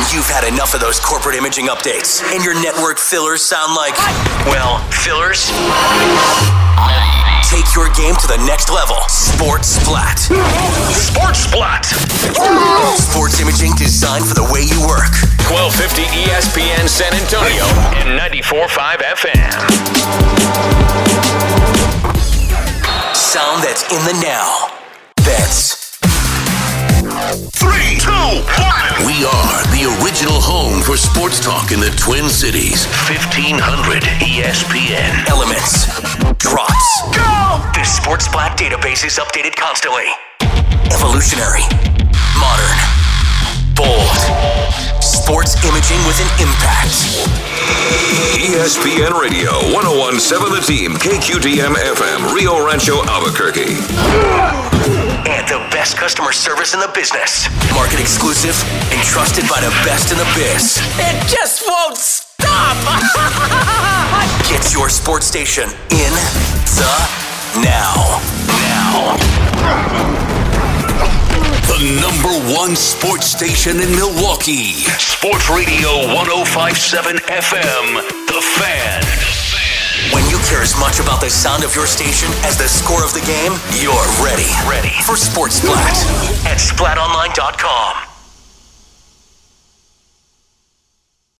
When you've had enough of those corporate imaging updates and your network fillers sound like, well, fillers? Take your game to the next level. Sports Splat. Sports Splat. Sports imaging designed for the way you work. 1250 ESPN San Antonio and 94.5 FM. Sound that's in the now. That's 3, 2, 1. We are the original home for sports talk in the Twin Cities. 1500 ESPN. Elements. Drops. Go! The Sports Splat database is updated constantly. Evolutionary. Modern. Bold. Sports imaging with an impact. ESPN Radio, 101.7 The Team, KQDM FM, Rio Rancho, Albuquerque. And the best customer service in the business. Market exclusive and trusted by the best in the biz. It just won't stop! Get your sports station in the now. The number one sports station in Milwaukee. Sports Radio 105.7 FM, The Fan. When you care as much about the sound of your station as the score of the game, you're ready for Sports Splat at splatonline.com.